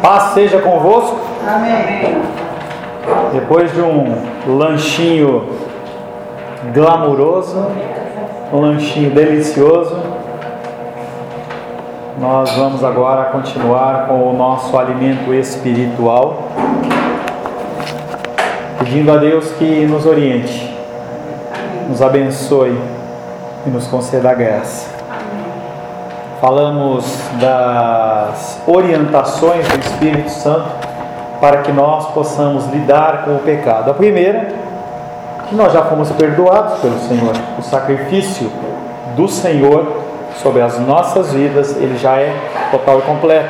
Paz seja convosco. Amém. Depois de um lanchinho glamuroso, um lanchinho delicioso, nós vamos agora continuar com o nosso alimento espiritual, pedindo a Deus que nos oriente, nos abençoe e nos conceda a graça. Falamos das orientações do Espírito Santo para que nós possamos lidar com o pecado. A primeira, que nós já fomos perdoados pelo Senhor. O sacrifício do Senhor sobre as nossas vidas, ele já é total e completo.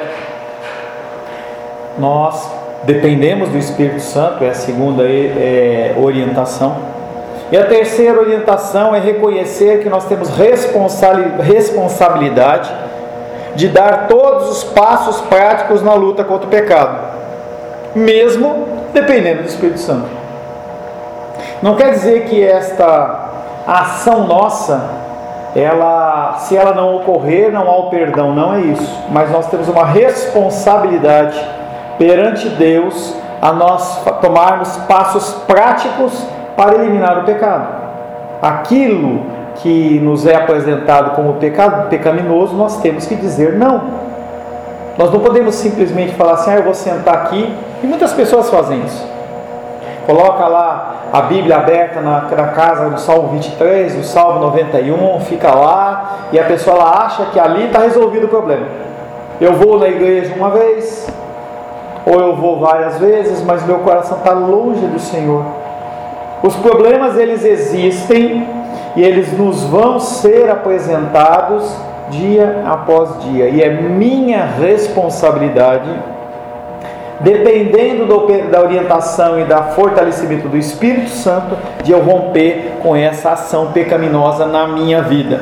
Nós dependemos do Espírito Santo, é a segunda orientação. E a terceira orientação é reconhecer que nós temos responsabilidade de dar todos os passos práticos na luta contra o pecado, mesmo dependendo do Espírito Santo. Não quer dizer que esta ação nossa, se ela não ocorrer, não há o perdão, não é isso. Mas nós temos uma responsabilidade perante Deus a nós tomarmos passos práticos para eliminar o pecado. Aquilo que nos é apresentado como pecado pecaminoso, nós temos que dizer não. Nós não podemos simplesmente falar assim, eu vou sentar aqui, e muitas pessoas fazem isso. Coloca lá a Bíblia aberta na casa do Salmo 23, do Salmo 91, fica lá, e a pessoa ela acha que ali está resolvido o problema. Eu vou na igreja uma vez, ou eu vou várias vezes, mas meu coração está longe do Senhor. Os problemas eles existem e eles nos vão ser apresentados dia após dia. E é minha responsabilidade, dependendo da orientação e da fortalecimento do Espírito Santo, de eu romper com essa ação pecaminosa na minha vida.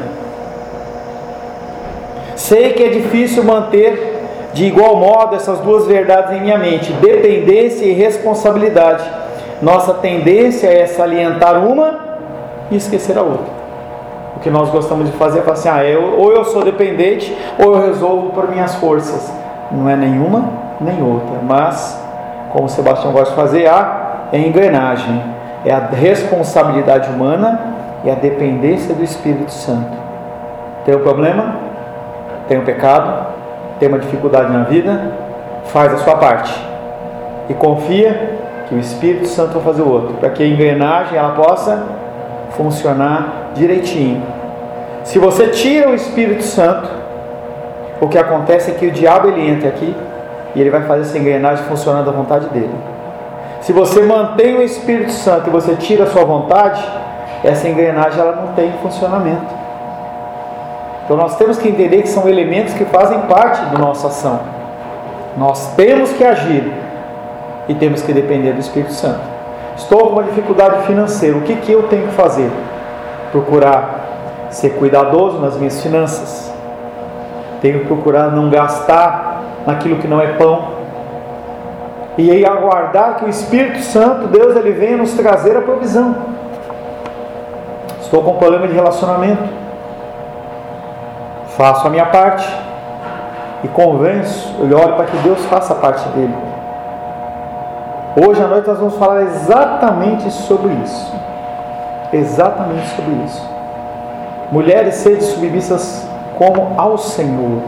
Sei que é difícil manter de igual modo essas duas verdades em minha mente, dependência e responsabilidade. Nossa tendência é salientar uma e esquecer a outra. O que nós gostamos de fazer é falar assim, ou eu sou dependente, ou eu resolvo por minhas forças. Não é nenhuma nem outra, mas, como o Sebastião gosta de fazer, a engrenagem. É a responsabilidade humana e a dependência do Espírito Santo. Tem um problema? Tem um pecado? Tem uma dificuldade na vida? Faz a sua parte. E confia que o Espírito Santo vai fazer o outro, para que a engrenagem ela possa funcionar direitinho. Se você tira o Espírito Santo, o que acontece é que o diabo ele entra aqui e ele vai fazer essa engrenagem funcionando à vontade dele. Se você mantém o Espírito Santo e você tira a sua vontade, essa engrenagem ela não tem funcionamento. Então nós temos que entender que são elementos que fazem parte da nossa ação. Nós temos que agir e temos que depender do Espírito Santo. Estou com uma dificuldade financeira, o que eu tenho que fazer? Procurar ser cuidadoso nas minhas finanças. Tenho que procurar não gastar naquilo que não é pão. E aí aguardar que o Espírito Santo, Deus, ele venha nos trazer a provisão. Estou com um problema de relacionamento. Faço a minha parte e convenço, eu oro para que Deus faça a parte dele. Hoje à noite nós vamos falar exatamente sobre isso. Exatamente sobre isso. Mulheres, sede submissas como ao Senhor.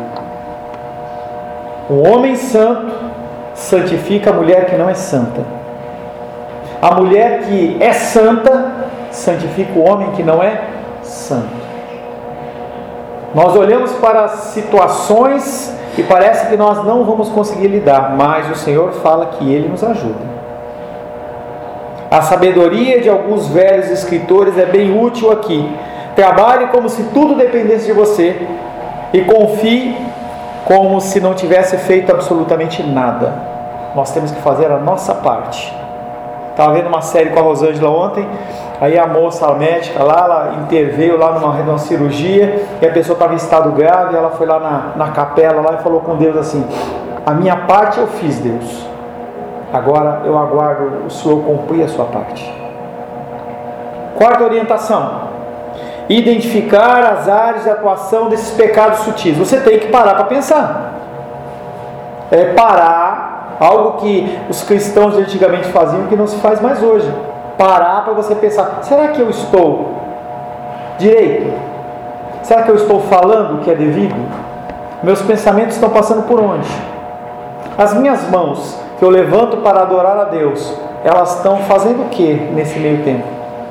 O homem santo santifica a mulher que não é santa. A mulher que é santa santifica o homem que não é santo. Nós olhamos para as situações e parece que nós não vamos conseguir lidar, mas o Senhor fala que Ele nos ajuda. A sabedoria de alguns velhos escritores é bem útil aqui. Trabalhe como se tudo dependesse de você e confie como se não tivesse feito absolutamente nada. Nós temos que fazer a nossa parte. Estava vendo uma série com a Rosângela ontem. Aí a moça, a médica lá, ela interveio lá numa cirurgia e a pessoa estava em estado grave. Ela foi lá na capela lá e falou com Deus assim: a minha parte eu fiz, Deus, agora eu aguardo o Senhor cumprir a sua parte. Quarta orientação: identificar as áreas de atuação desses pecados sutis. Você tem que parar para pensar. Parar Algo que os cristãos de antigamente faziam que não se faz mais hoje. Parar para você pensar, será que eu estou direito? Será que eu estou falando o que é devido? Meus pensamentos estão passando por onde? As minhas mãos que eu levanto para adorar a Deus, elas estão fazendo o que nesse meio tempo?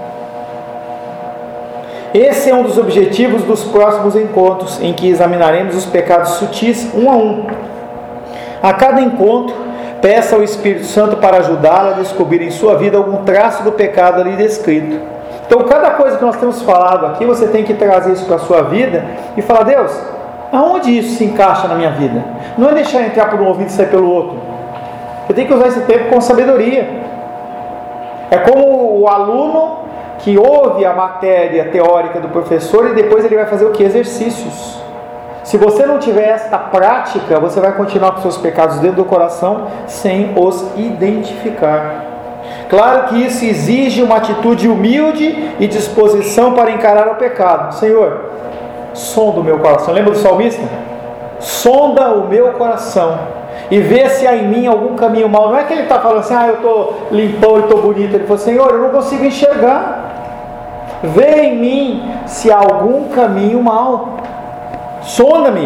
Esse é um dos objetivos dos próximos encontros, em que examinaremos os pecados sutis um a um. A cada encontro, peça ao Espírito Santo para ajudá-lo a descobrir em sua vida algum traço do pecado ali descrito. Então, cada coisa que nós temos falado aqui, você tem que trazer isso para a sua vida e falar: Deus, aonde isso se encaixa na minha vida? Não é deixar entrar por um ouvido e sair pelo outro. Você tem que usar esse tempo com sabedoria. É como o aluno que ouve a matéria teórica do professor e depois ele vai fazer o que? Exercícios. Se você não tiver esta prática, você vai continuar com seus pecados dentro do coração sem os identificar. Claro que isso exige uma atitude humilde e disposição para encarar o pecado. Senhor, sonda o meu coração. Lembra do salmista? Sonda o meu coração e vê se há em mim algum caminho mau. Não é que ele está falando assim: eu estou limpão, eu estou bonito. Ele falou: Senhor, eu não consigo enxergar. Vê em mim se há algum caminho mau. Sonda-me.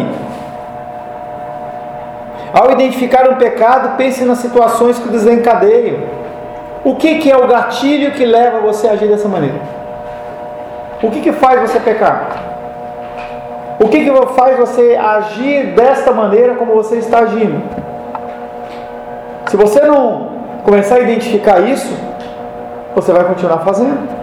Ao identificar um pecado, pense nas situações que o desencadeiam. O que é o gatilho que leva você a agir dessa maneira? O que faz você pecar? O que faz você agir desta maneira como você está agindo? Se você não começar a identificar isso, você vai continuar fazendo.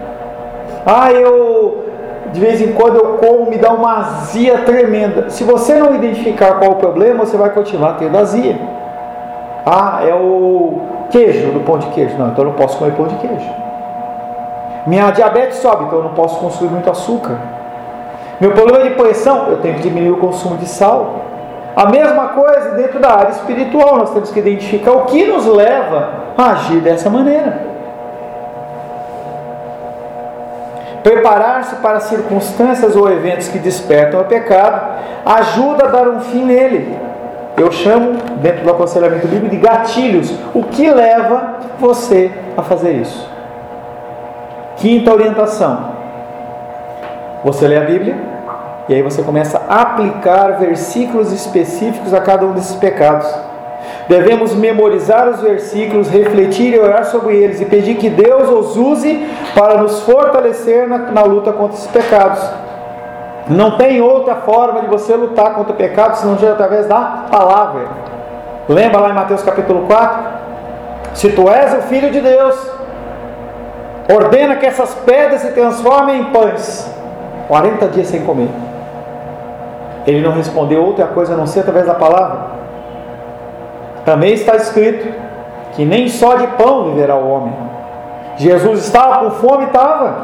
De vez em quando eu como, me dá uma azia tremenda. Se você não identificar qual o problema, você vai continuar tendo azia. É o queijo, do pão de queijo. Não, então eu não posso comer pão de queijo. Minha diabetes sobe, então eu não posso consumir muito açúcar. Meu problema de pressão, eu tenho que diminuir o consumo de sal. A mesma coisa dentro da área espiritual. Nós temos que identificar o que nos leva a agir dessa maneira. Preparar-se para circunstâncias ou eventos que despertam o pecado ajuda a dar um fim nele. Eu chamo, dentro do aconselhamento bíblico, de gatilhos. O que leva você a fazer isso? Quinta orientação. Você lê a Bíblia e aí você começa a aplicar versículos específicos a cada um desses pecados. Devemos memorizar os versículos, refletir e orar sobre eles e pedir que Deus os use para nos fortalecer na luta contra esses pecados. Não tem outra forma de você lutar contra o pecado senão através da palavra. Lembra lá em Mateus capítulo 4? Se tu és o Filho de Deus, ordena que essas pedras se transformem em pães. 40 dias sem comer. Ele não respondeu outra coisa a não ser através da palavra. Também está escrito que nem só de pão viverá o homem. Jesus estava com fome? Estava.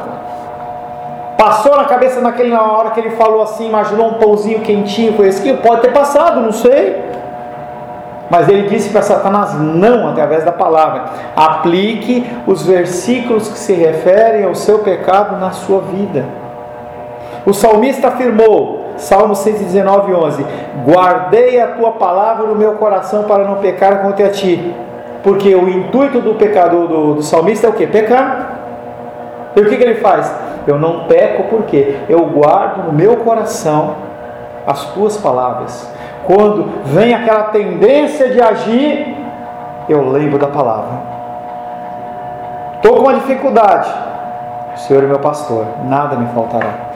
Passou na cabeça na hora que ele falou assim, imaginou um pãozinho quentinho, fresquinho? Pode ter passado, não sei. Mas ele disse para Satanás: não, através da palavra. Aplique os versículos que se referem ao seu pecado na sua vida. O salmista afirmou, Salmo 119, 11: guardei a tua palavra no meu coração para não pecar contra ti. Porque o intuito do pecador, do salmista é o que? Pecar. E o que ele faz? Eu não peco porque eu guardo no meu coração as tuas palavras. Quando vem aquela tendência de agir, eu lembro da palavra. Estou com uma dificuldade, o Senhor é meu pastor, nada me faltará.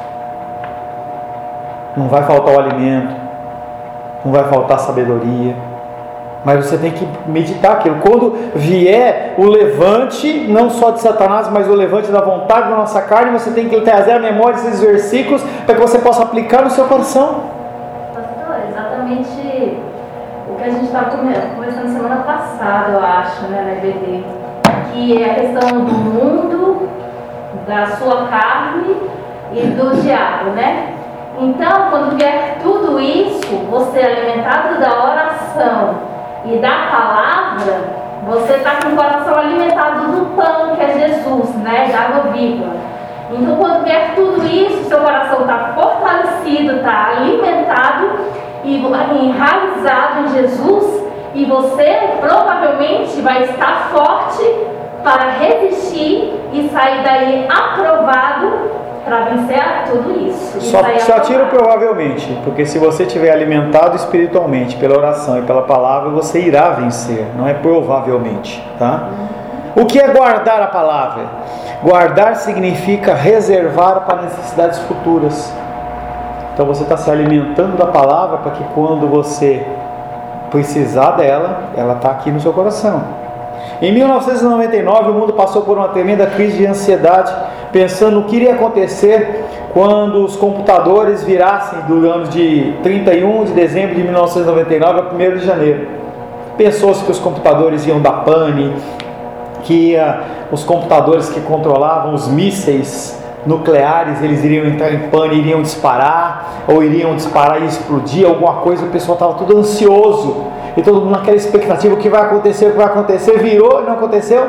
Não vai faltar o alimento, não vai faltar sabedoria, mas você tem que meditar aquilo. Quando vier o levante, não só de Satanás, mas o levante da vontade da nossa carne, você tem que trazer à memória esses versículos para que você possa aplicar no seu coração. Pastor, exatamente o que a gente estava conversando semana passada, eu acho, né, na EBD, que é a questão do mundo, da sua carne e do diabo, né? Então, quando vier tudo isso, você alimentado da oração e da palavra, você está com o coração alimentado do pão que é Jesus, né? Da água viva. Então, quando vier tudo isso, seu coração está fortalecido, está alimentado e enraizado em Jesus, e você provavelmente vai estar forte para resistir e sair daí aprovado para vencer tudo isso. Só tiro provavelmente, porque se você estiver alimentado espiritualmente pela oração e pela palavra, você irá vencer, não é provavelmente, tá? O que é guardar a palavra? Guardar significa reservar para necessidades futuras. Então você está se alimentando da palavra para que quando você precisar dela, ela está aqui no seu coração. Em 1999 o mundo passou por uma tremenda crise de ansiedade, pensando no que iria acontecer quando os computadores virassem do ano de 31 de dezembro de 1999 a 1º de janeiro. Pensou-se que os computadores iam dar pane, que os computadores que controlavam os mísseis nucleares, eles iriam entrar em pane, iriam disparar, ou iriam disparar e explodir alguma coisa. O pessoal estava tudo ansioso, e todo mundo naquela expectativa: o que vai acontecer, virou e não aconteceu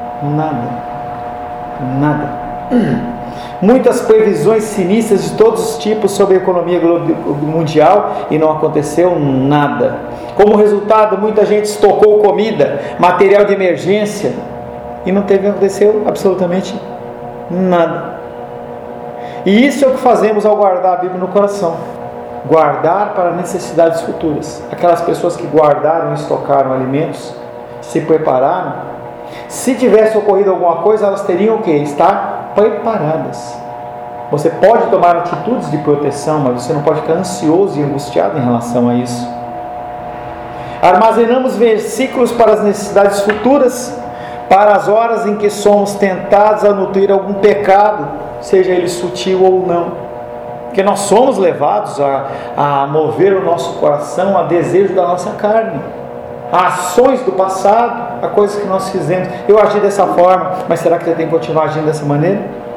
nada. Muitas previsões sinistras de todos os tipos sobre a economia mundial e não aconteceu nada. Como resultado, muita gente estocou comida, material de emergência e não aconteceu absolutamente nada. E isso é o que fazemos ao guardar a Bíblia no coração. Guardar para necessidades futuras. Aquelas pessoas que guardaram e estocaram alimentos, se prepararam. Se tivesse ocorrido alguma coisa, elas teriam o quê? Estar preparadas. Você pode tomar atitudes de proteção, mas você não pode ficar ansioso e angustiado em relação a isso. Armazenamos versículos para as necessidades futuras, para as horas em que somos tentados a nutrir algum pecado, seja ele sutil ou não. Porque nós somos levados a mover o nosso coração a desejo da nossa carne, a ações do passado, a coisas que nós fizemos. Eu agi dessa forma, mas será que você tem que continuar agindo dessa maneira?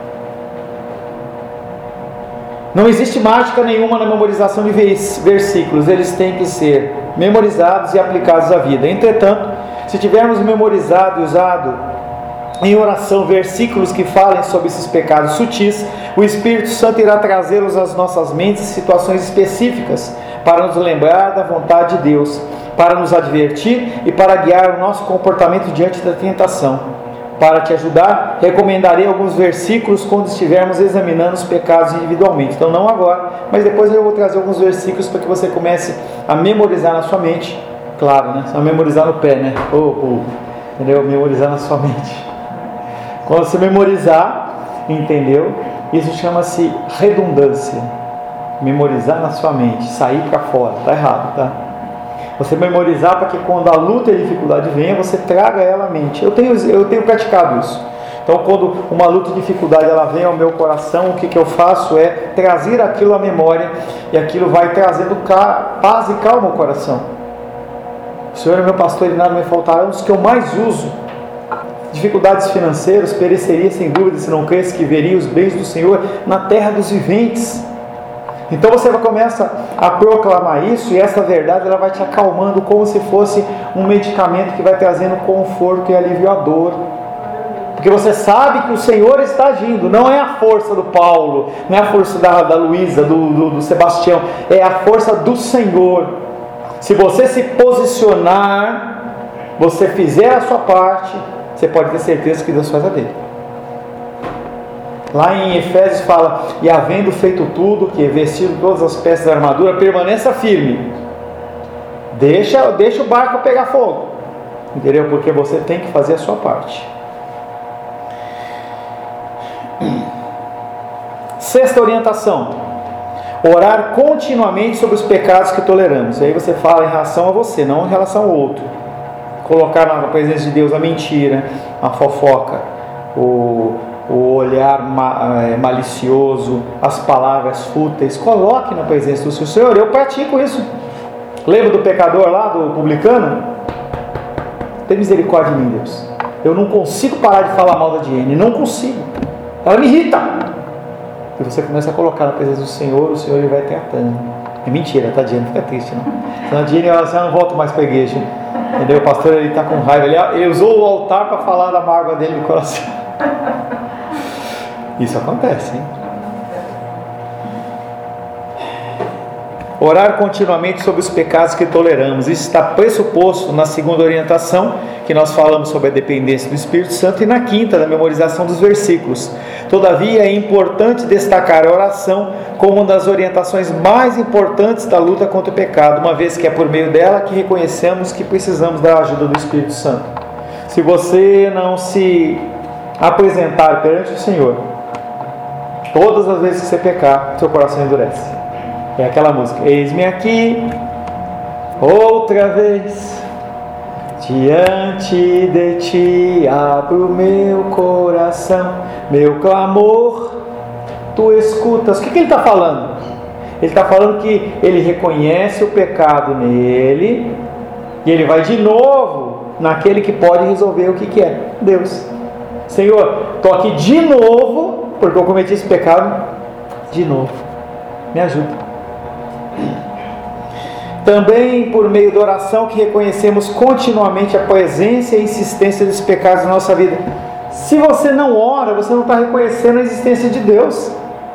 Não existe mágica nenhuma na memorização de versículos. Eles têm que ser memorizados e aplicados à vida. Entretanto, se tivermos memorizado e usado em oração versículos que falem sobre esses pecados sutis, o Espírito Santo irá trazê-los às nossas mentes em situações específicas para nos lembrar da vontade de Deus, para nos advertir e para guiar o nosso comportamento diante da tentação. Para te ajudar, recomendarei alguns versículos quando estivermos examinando os pecados individualmente. Então não agora, mas depois eu vou trazer alguns versículos para que você comece a memorizar na sua mente. Claro, né? Só memorizar no pé, né? Entendeu? Memorizar na sua mente. Quando você memorizar, entendeu? Isso chama-se redundância. Memorizar na sua mente, sair para fora. Está errado, tá? Você memorizar para que quando a luta e a dificuldade venha, você traga ela à mente. Eu tenho praticado isso. Então, quando uma luta e dificuldade ela vem ao meu coração, o que eu faço é trazer aquilo à memória, e aquilo vai trazendo paz e calma ao coração. O Senhor é meu pastor e nada me faltará. Um dos que eu mais uso. Dificuldades financeiras, pereceria sem dúvida se não cresce que veria os bens do Senhor na terra dos viventes. Então você começa a proclamar isso, e essa verdade ela vai te acalmando como se fosse um medicamento que vai trazendo conforto e alívio à dor. Porque você sabe que o Senhor está agindo, não é a força do Paulo, não é a força da Luísa, do Sebastião, é a força do Senhor. Se você se posicionar, você fizer a sua parte, você pode ter certeza que Deus faz a dele. Lá em Efésios fala: e havendo feito tudo, que vestido todas as peças da armadura, permaneça firme. Deixa o barco pegar fogo. Entendeu? Porque você tem que fazer a sua parte. Sexta orientação: orar continuamente sobre os pecados que toleramos. Aí você fala em relação a você, não em relação ao outro. Colocar na presença de Deus a mentira, a fofoca, o olhar malicioso, as palavras fúteis. Coloque na presença do Senhor. Eu pratico isso. Lembra do pecador lá, do publicano? Tem misericórdia de mim, Deus. Eu não consigo parar de falar mal da Diane. Não consigo. Ela me irrita. E você começa a colocar na presença do Senhor, o Senhor ele vai tratando. É mentira, tá, Diane? Fica triste, não. Senão a Diane ela não volta mais para a igreja. Entendeu? O pastor ele está com raiva. Ele usou o altar para falar da mágoa dele no coração. Isso acontece, hein? Orar continuamente sobre os pecados que toleramos. Isso está pressuposto na segunda orientação, que nós falamos sobre a dependência do Espírito Santo, e na quinta, da memorização dos versículos. Todavia, é importante destacar a oração como uma das orientações mais importantes da luta contra o pecado, uma vez que é por meio dela que reconhecemos que precisamos da ajuda do Espírito Santo. Se você não se apresentar perante o Senhor, todas as vezes que você pecar, seu coração endurece. É aquela música: eis-me aqui, outra vez, diante de ti abro meu coração, meu clamor tu escutas. O que ele está falando? Ele está falando que ele reconhece o pecado nele, e ele vai de novo naquele que pode resolver o que é: Deus. Senhor, estou aqui de novo, porque eu cometi esse pecado de novo, me ajuda. Também por meio da oração que reconhecemos continuamente a presença e a insistência dos pecados na nossa vida. Se você não ora, você não está reconhecendo a existência de Deus.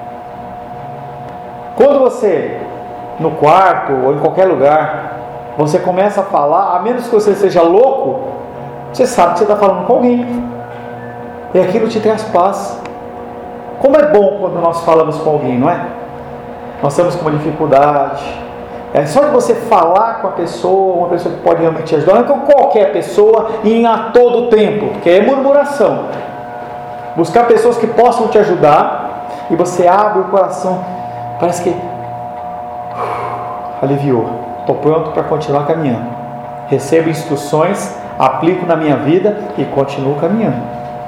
Quando você, no quarto ou em qualquer lugar, você começa a falar, a menos que você seja louco, você sabe que você está falando com alguém, e aquilo te traz paz. Como é bom quando nós falamos com alguém, não é? Nós estamos com uma dificuldade, é só de você falar com a pessoa, uma pessoa que pode realmente te ajudar, não é com qualquer pessoa e a todo tempo, porque é murmuração. Buscar pessoas que possam te ajudar, e você abre o coração, parece que aliviou, estou pronto para continuar caminhando. Recebo instruções, aplico na minha vida e continuo caminhando.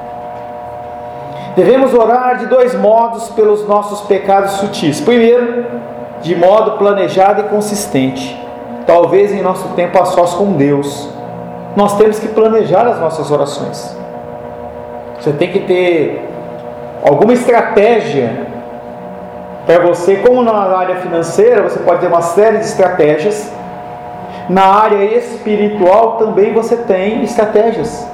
Devemos orar de dois modos pelos nossos pecados sutis. Primeiro, de modo planejado e consistente, talvez em nosso tempo a sós com Deus. Nós temos que planejar as nossas orações. Você tem que ter alguma estratégia para você, como na área financeira, você pode ter uma série de estratégias. Na área espiritual também você tem estratégias.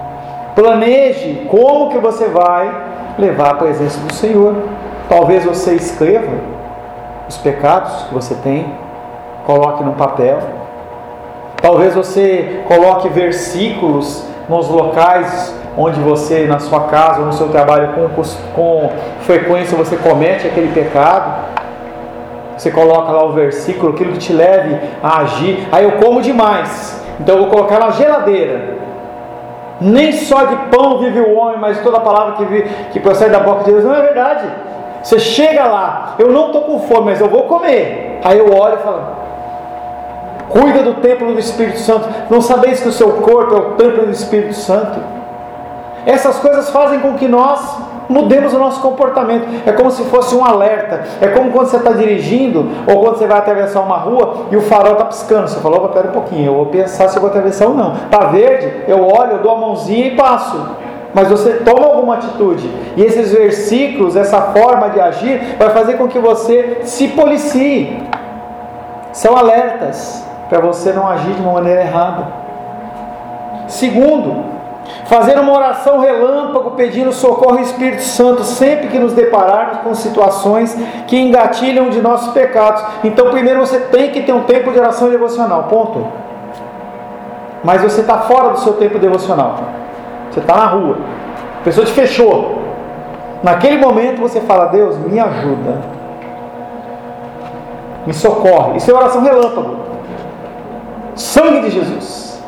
Planeje como que você vai levar a presença do Senhor. Talvez você escreva os pecados que você tem, coloque no papel. Talvez você coloque versículos nos locais onde você, na sua casa ou no seu trabalho, com frequência você comete aquele pecado. Você coloca lá o versículo, aquilo que te leve a agir. Aí eu como demais, então eu vou colocar na geladeira. Nem só de pão vive o homem, mas toda a palavra que procede da boca de Deus. Não é verdade. Você chega lá, eu não estou com fome, mas eu vou comer. Aí eu olho e falo: cuida do templo do Espírito Santo. Não sabeis que o seu corpo é o templo do Espírito Santo? Essas coisas fazem com que nós mudemos o nosso comportamento. É como se fosse um alerta. É como quando você está dirigindo, ou quando você vai atravessar uma rua e o farol está piscando. Você falou: espera um pouquinho, eu vou pensar se eu vou atravessar ou não. Está verde, eu olho, eu dou a mãozinha e passo. Mas você toma alguma atitude. E esses versículos, essa forma de agir, vai fazer com que você se policie. São alertas para você não agir de uma maneira errada. Segundo, fazer uma oração relâmpago pedindo socorro ao Espírito Santo sempre que nos depararmos com situações que engatilham de nossos pecados. Então primeiro você tem que ter um tempo de oração devocional, ponto. Mas você está fora do seu tempo devocional. Você está na rua, a pessoa te fechou. Naquele momento você fala: Deus, me ajuda, me socorre. Isso é oração relâmpago. Sangue de Jesus,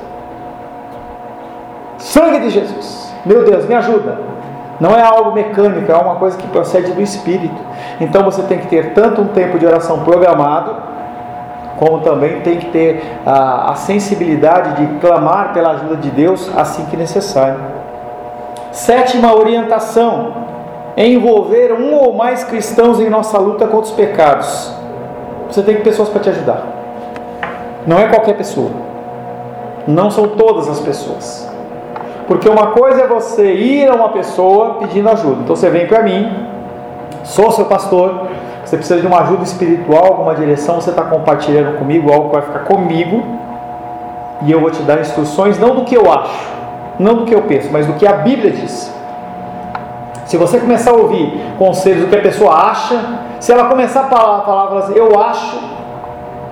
sangue de Jesus, meu Deus, me ajuda. Não é algo mecânico, é uma coisa que procede do Espírito. Então você tem que ter tanto um tempo de oração programado, como também tem que ter a sensibilidade de clamar pela ajuda de Deus assim que necessário. Sétima orientação: envolver um ou mais cristãos em nossa luta contra os pecados. Você tem pessoas para te ajudar. Não é qualquer pessoa. Não são todas as pessoas. Porque uma coisa é você ir a uma pessoa pedindo ajuda. Então você vem para mim, sou seu pastor, você precisa de uma ajuda espiritual, alguma direção, você está compartilhando comigo, algo que vai ficar comigo, e eu vou te dar instruções, não do que eu acho, não do que eu penso, mas do que a Bíblia diz. Se você começar a ouvir conselhos do que a pessoa acha, se ela começar a falar assim, eu acho,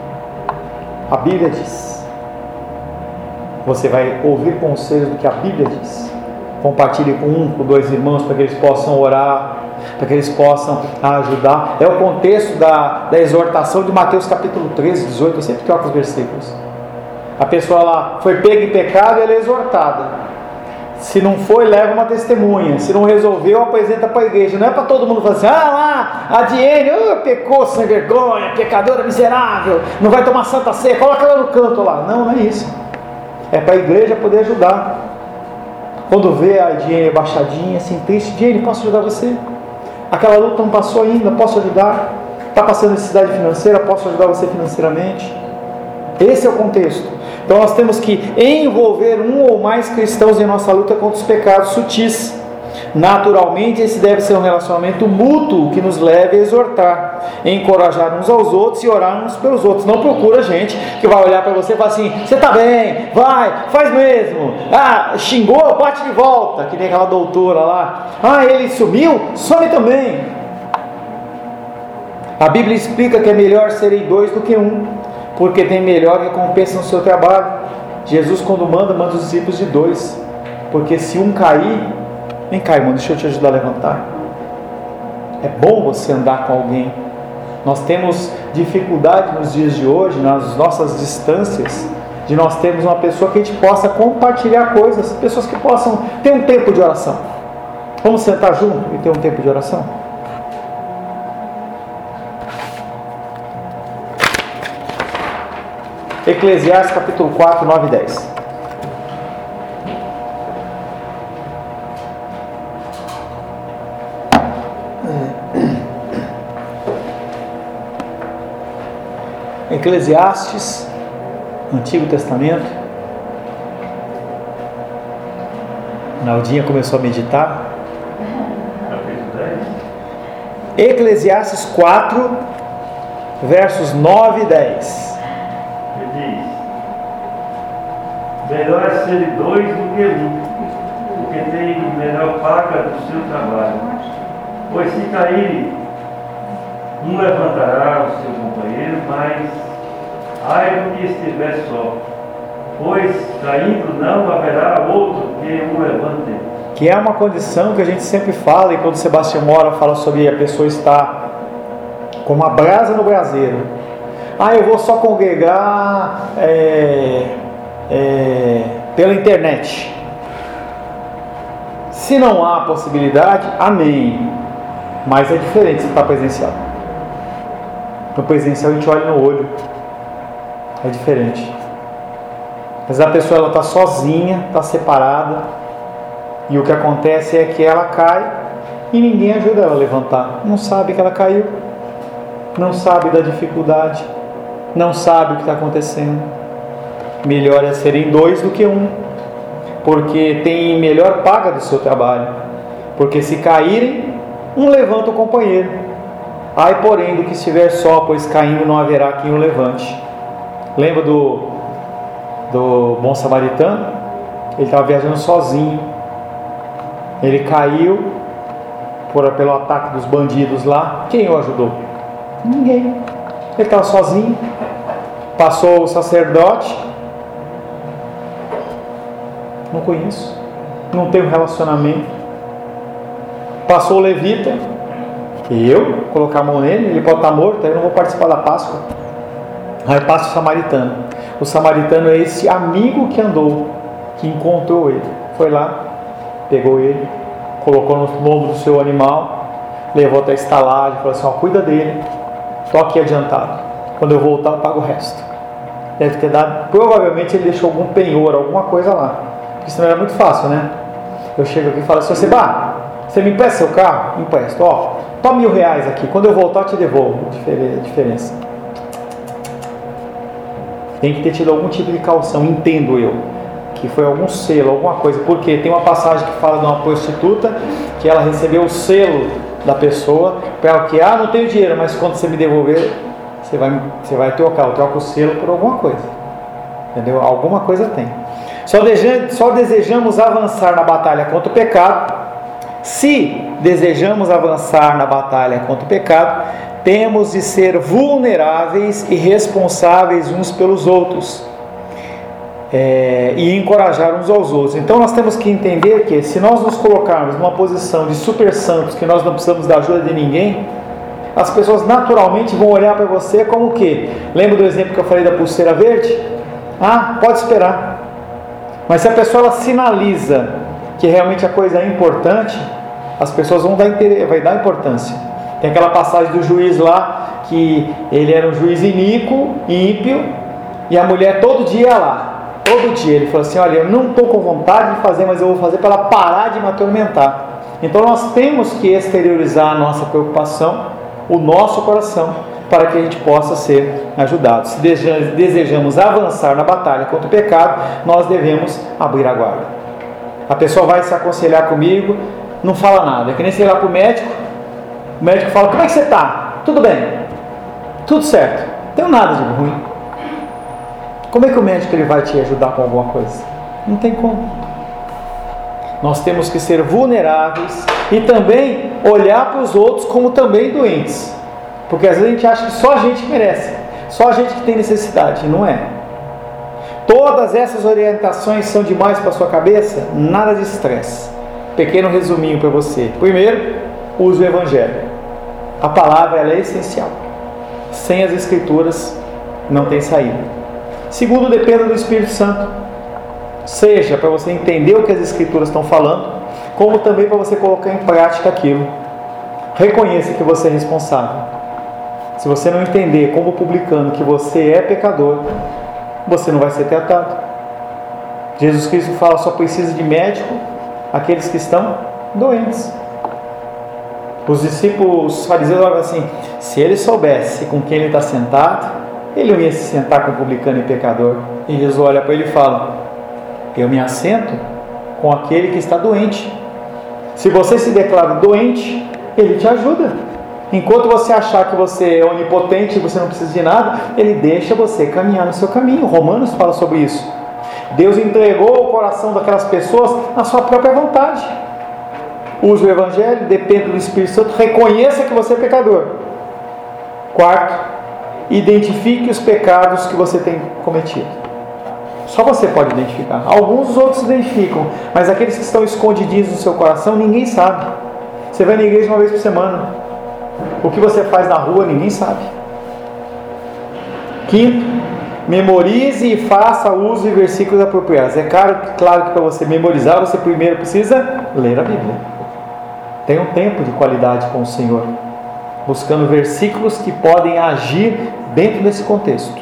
a Bíblia diz. Você vai ouvir conselhos do que a Bíblia diz. Compartilhe com um, com dois irmãos, para que eles possam orar, para que eles possam ajudar. É o contexto da exortação de Mateus capítulo 13, 18. Eu sempre troco os versículos. A pessoa lá foi pega em pecado e ela é exortada. Se não foi, leva uma testemunha. Se não resolveu, apresenta para a igreja. Não é para todo mundo falar assim: lá, a Diene, pecou sem vergonha, pecadora miserável, não vai tomar santa ceia, coloca ela no canto lá. Não é isso. É para a igreja poder ajudar. Quando vê a Diene baixadinha, assim, triste: Diene, posso ajudar você? Aquela luta não passou ainda, posso ajudar? Está passando necessidade financeira, posso ajudar você financeiramente? Esse é o contexto. Então nós temos que envolver um ou mais cristãos em nossa luta contra os pecados sutis. Naturalmente, esse deve ser um relacionamento mútuo que nos leve a exortar, encorajar uns aos outros e orar uns pelos outros. Não procura gente que vai olhar para você e falar assim: você está bem, vai, faz mesmo. Xingou, bate de volta, que nem aquela doutora lá. Ele sumiu, some também. A Bíblia explica que é melhor serem dois do que um, porque tem melhor recompensa no seu trabalho. Jesus, quando manda os discípulos de dois, porque se um cair, vem cá, irmão, deixa eu te ajudar a levantar. É bom você andar com alguém. Nós temos dificuldade nos dias de hoje, nas nossas distâncias, de nós termos uma pessoa que a gente possa compartilhar coisas, pessoas que possam ter um tempo de oração. Vamos sentar junto e ter um tempo de oração? Eclesiastes capítulo 4, 9 e 10. Eclesiastes, Antigo Testamento. Naldinha começou a meditar. Eclesiastes 4, versos 9 e 10. Melhor é ser dois do que um, porque tem melhor paga do seu trabalho. Pois se cair, um levantará o seu companheiro, mas ai do que estiver só, pois caindo não haverá outro que o levante. Que é uma condição que a gente sempre fala, e quando Sebastião Mora fala sobre a pessoa estar com uma brasa no braseiro. Eu vou só congregar pela internet. Se não há possibilidade, amém. Mas é diferente se está presencial. No presencial a gente olha no olho. É diferente. Mas a pessoa está sozinha, está separada, e o que acontece é que ela cai e ninguém ajuda ela a levantar. Não sabe que ela caiu, não sabe da dificuldade, não sabe o que está acontecendo. Melhor é serem dois do que um, porque tem melhor paga do seu trabalho. Porque se caírem, um levanta o companheiro. Porém, do que estiver só, pois caindo não haverá quem o levante. Lembra do bom samaritano? Ele estava viajando sozinho. Ele caiu pelo ataque dos bandidos lá. Quem o ajudou? Ninguém. Ele estava sozinho. Passou o sacerdote. Não conheço, não tenho relacionamento. Passou o levita, e eu colocar a mão nele, ele pode estar morto, aí eu não vou participar da Páscoa. Aí passa o samaritano. O samaritano é esse amigo que andou, que encontrou ele. Foi lá, pegou ele, colocou no lombo do seu animal, levou até a estalagem, falou assim: cuida dele, estou aqui adiantado, quando eu voltar eu pago o resto. Deve ter dado, provavelmente ele deixou algum penhor, alguma coisa lá, porque senão era muito fácil, né? Eu chego aqui e falo assim: você me empresta seu carro? Empresto. Toma R$1.000 aqui, quando eu voltar eu te devolvo. Diferença. Tem que ter tido algum tipo de caução, entendo eu, que foi algum selo, alguma coisa, porque tem uma passagem que fala de uma prostituta que ela recebeu o selo da pessoa para o que? Não tenho dinheiro, mas quando você me devolver, você vai trocar, eu troco o selo por alguma coisa, entendeu? Alguma coisa tem. Só desejamos avançar na batalha contra o pecado. Se desejamos avançar na batalha contra o pecado, temos de ser vulneráveis e responsáveis uns pelos outros, e encorajar uns aos outros. Então nós temos que entender que se nós nos colocarmos numa posição de super santos, que nós não precisamos da ajuda de ninguém, as pessoas naturalmente vão olhar para você como o quê? Lembra do exemplo que eu falei da pulseira verde? Ah, pode esperar. Mas se a pessoa ela sinaliza que realmente a coisa é importante, as pessoas vão dar importância. Tem aquela passagem do juiz lá, que ele era um juiz iníquo, ímpio, e a mulher todo dia ia lá. Todo dia ele falou assim: olha, eu não estou com vontade de fazer, mas eu vou fazer para ela parar de me atormentar. Então nós temos que exteriorizar a nossa preocupação, o nosso coração, para que a gente possa ser ajudado. Se desejamos avançar na batalha contra o pecado, nós devemos abrir a guarda. A pessoa vai se aconselhar comigo, não fala nada. É que nem você ir lá para o médico fala: como é que você está? Tudo bem, tudo certo, não tenho nada de ruim. Como é que o médico ele vai te ajudar com alguma coisa? Não tem como. Nós temos que ser vulneráveis e também olhar para os outros como também doentes. Porque às vezes a gente acha que só a gente merece, só a gente que tem necessidade, e não é. Todas essas orientações são demais para a sua cabeça? Nada de estresse. Pequeno resuminho para você. Primeiro, use o Evangelho. A palavra ela é essencial. Sem as Escrituras não tem saída. Segundo, dependa do Espírito Santo. Seja para você entender o que as Escrituras estão falando, como também para você colocar em prática aquilo. Reconheça que você é responsável. Se você não entender como publicano que você é pecador, você não vai ser tratado. Jesus Cristo fala: só precisa de médico aqueles que estão doentes. Os discípulos fariseus falavam assim: se ele soubesse com quem ele está sentado, ele não ia se sentar com publicano e pecador. E Jesus olha para ele e fala: eu me assento com aquele que está doente. Se você se declara doente, ele te ajuda. Enquanto você achar que você é onipotente e você não precisa de nada, ele deixa você caminhar no seu caminho. Romanos fala sobre isso. Deus entregou o coração daquelas pessoas à sua própria vontade. Use o Evangelho, dependa do Espírito Santo, reconheça que você é pecador. Quarto, identifique os pecados que você tem cometido. Só você pode identificar. Alguns os outros se identificam, mas aqueles que estão escondidinhos no seu coração, ninguém sabe. Você vai na igreja uma vez por semana. O que você faz na rua, ninguém sabe. Quinto, memorize e faça uso de versículos apropriados. É claro que para você memorizar, você primeiro precisa ler a Bíblia. Tenha um tempo de qualidade com o Senhor, buscando versículos que podem agir dentro desse contexto.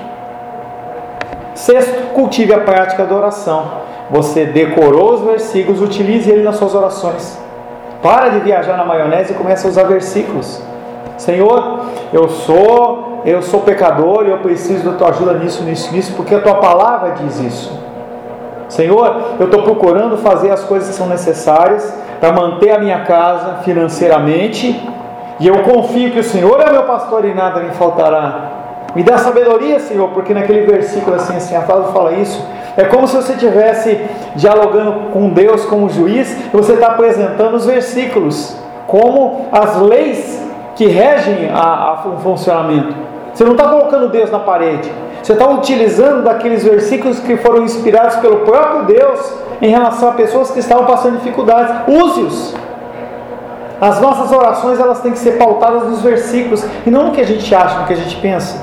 Sexto, cultive a prática da oração. Você decorou os versículos, utilize ele nas suas orações. Para de viajar na maionese e comece a usar versículos. Senhor, eu sou pecador e eu preciso da tua ajuda nisso, porque a tua palavra diz isso. Senhor, eu estou procurando fazer as coisas que são necessárias para manter a minha casa financeiramente, e eu confio que o Senhor é meu pastor e nada me faltará. Me dá sabedoria, Senhor, porque naquele versículo assim, a frase fala isso. É como se você estivesse dialogando com Deus como juiz, e você está apresentando os versículos como as leis que regem o funcionamento. Você não está colocando Deus na parede. Você está utilizando daqueles versículos que foram inspirados pelo próprio Deus em relação a pessoas que estavam passando dificuldades. Use-os. As nossas orações elas têm que ser pautadas nos versículos e não no que a gente acha, no que a gente pensa.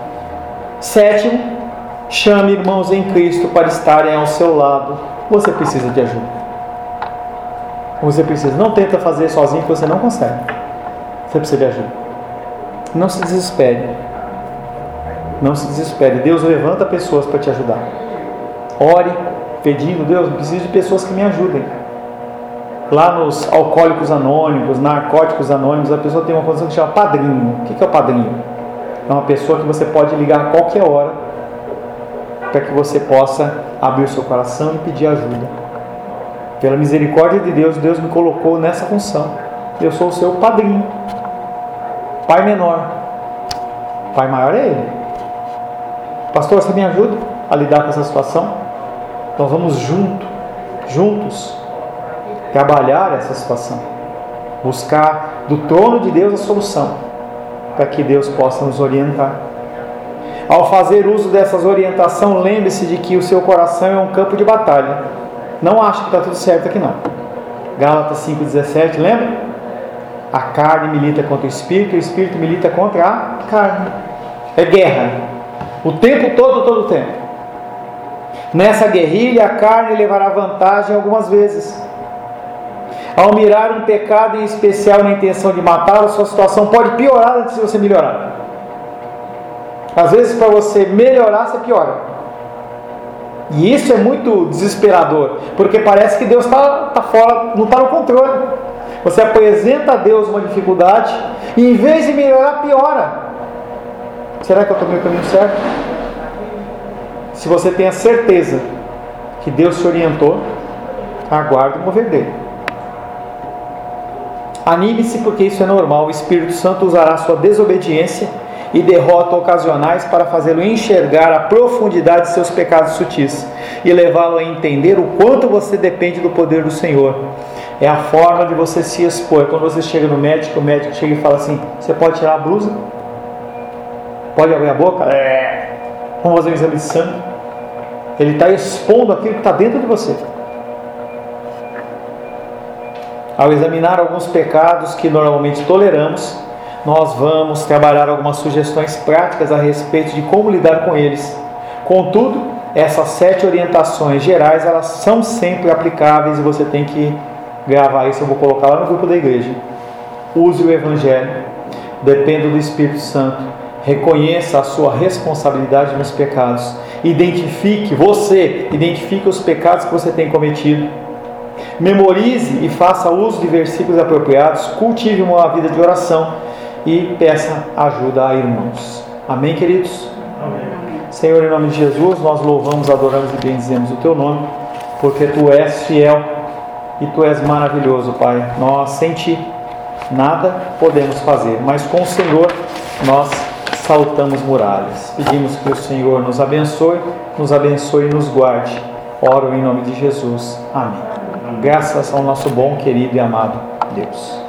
Sétimo, chame irmãos em Cristo para estarem ao seu lado. Você precisa de ajuda. Você precisa. Não tenta fazer sozinho que você não consegue. Você precisa de ajuda. Não se desespere. Não se desespere. Deus levanta pessoas para te ajudar. Ore pedindo: Deus, eu preciso de pessoas que me ajudem. Lá nos alcoólicos anônimos, narcóticos anônimos, a pessoa tem uma condição que chama padrinho. O que é o padrinho? É uma pessoa que você pode ligar a qualquer hora para que você possa abrir o seu coração e pedir ajuda. Pela misericórdia de Deus, Deus me colocou nessa função. Eu sou o seu padrinho. Pai menor. Pai maior é Ele. Pastor, você me ajuda a lidar com essa situação? Então vamos juntos, trabalhar essa situação. Buscar do trono de Deus a solução. para que Deus possa nos orientar. Ao fazer uso dessas orientações, lembre-se de que o seu coração é um campo de batalha. Não ache que está tudo certo aqui não. Gálatas 5,17, lembra? A carne milita contra o espírito milita contra a carne. É guerra. O tempo todo o tempo. Nessa guerrilha, a carne levará vantagem algumas vezes. Ao mirar um pecado em especial na intenção de matá-lo, a sua situação pode piorar antes de você melhorar. Às vezes, para você melhorar, você piora. E isso é muito desesperador, porque parece que Deus está fora, não está no controle. Você apresenta a Deus uma dificuldade e, em vez de melhorar, piora. Será que eu tomei o caminho certo? Se você tem a certeza que Deus te orientou, aguarde o mover dele. Anime-se, porque isso é normal. O Espírito Santo usará sua desobediência e derrota ocasionais para fazê-lo enxergar a profundidade de seus pecados sutis e levá-lo a entender o quanto você depende do poder do Senhor. É a forma de você se expor. Quando você chega no médico, o médico chega e fala assim: você pode tirar a blusa? Pode abrir a boca? Vamos fazer um exame de sangue. Ele está expondo aquilo que está dentro de você. Ao examinar alguns pecados que normalmente toleramos, nós vamos trabalhar algumas sugestões práticas a respeito de como lidar com eles. Contudo, essas 7 orientações gerais, elas são sempre aplicáveis e você tem que gravar isso. Eu vou colocar lá no grupo da igreja. Use o Evangelho, dependa do Espírito Santo, reconheça a sua responsabilidade nos pecados, identifique os pecados que você tem cometido, memorize e faça uso de versículos apropriados, cultive uma vida de oração e peça ajuda a irmãos. Amém, queridos? Amém. Senhor, em nome de Jesus, nós louvamos, adoramos e bendizemos o Teu nome, porque Tu és fiel e Tu és maravilhoso, Pai. Nós, sem Ti, nada podemos fazer, mas com o Senhor nós saltamos muralhas. Pedimos que o Senhor nos abençoe e nos guarde. Oro em nome de Jesus. Amém. Graças ao nosso bom, querido e amado Deus.